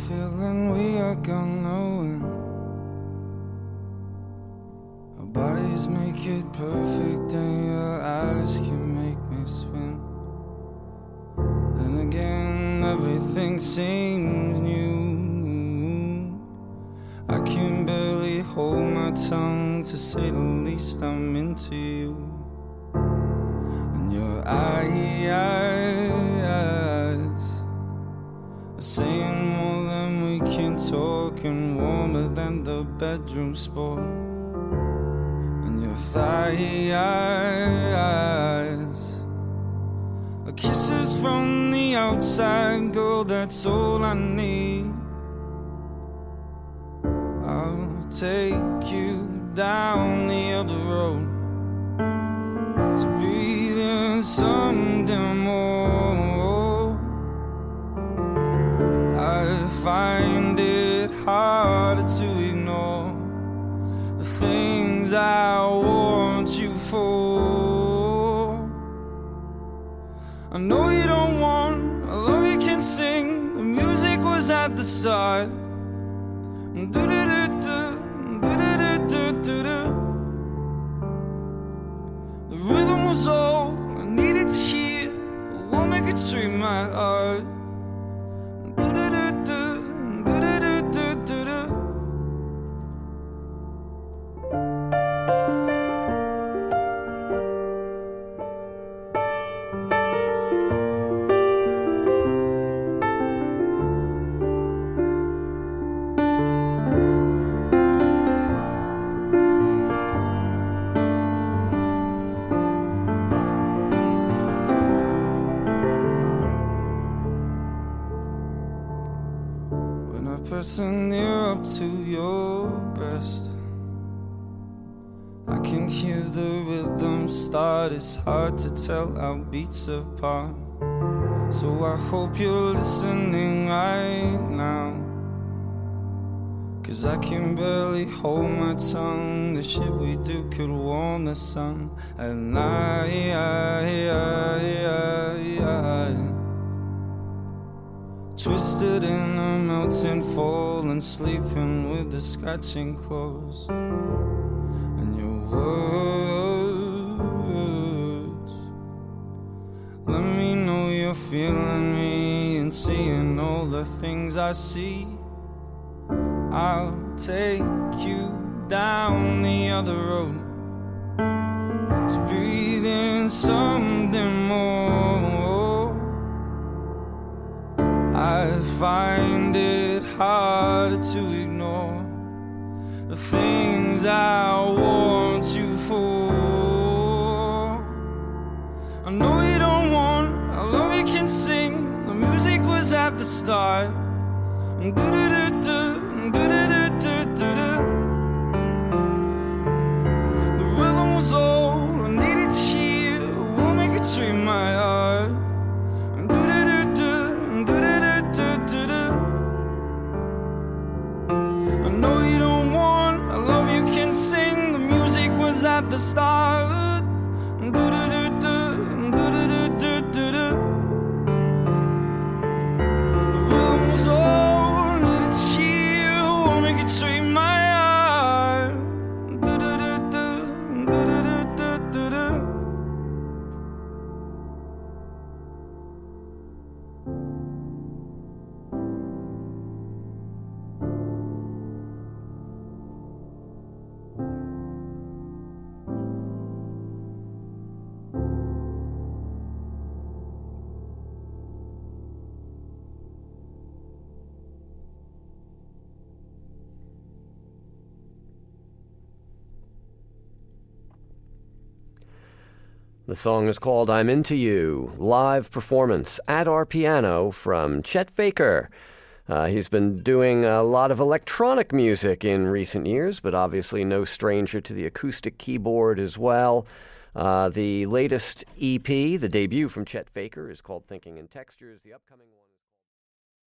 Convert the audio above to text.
feeling we are gonna win. Our bodies make it perfect and your eyes can make me swim. Then again, everything seems new. I can barely hold my tongue, to say the least. I'm into you. And your eyes are saying more than we can talk, and warmer than the bedroom sport. And your thighs are kisses from the outside, girl, that's all I need. I'll take you down the other road to breathe in something more. I find it harder to ignore the things I want you for. I know you don't want a love you can sing. The music was at the start. The rhythm was all I needed to hear. A woman could stream my heart. Pressing near up to your breast, I can hear the rhythm start. It's hard to tell our beats apart. So I hope you're listening right now, 'cause I can barely hold my tongue. The shit we do could warm the sun at night. Twisted in a melting fall and sleeping with the scratching clothes. And your words let me know you're feeling me and seeing all the things I see. I'll take you down the other road to breathe in something more. I find it harder to ignore the things I want you for. I know you don't want a love you can sing. The music was at the start. The rhythm was all I needed to hear. A woman could stream my heart. I know you don't want a love you can sing. The music was at the start. The rhythm was all I needed to hear. Won't make it straight my heart. The song is called I'm Into You, live performance at our piano from Chet Faker. He's been doing a lot of electronic music in recent years, but obviously no stranger to the acoustic keyboard as well. The latest EP, the debut from Chet Faker, is called Thinking in Textures. The upcoming one...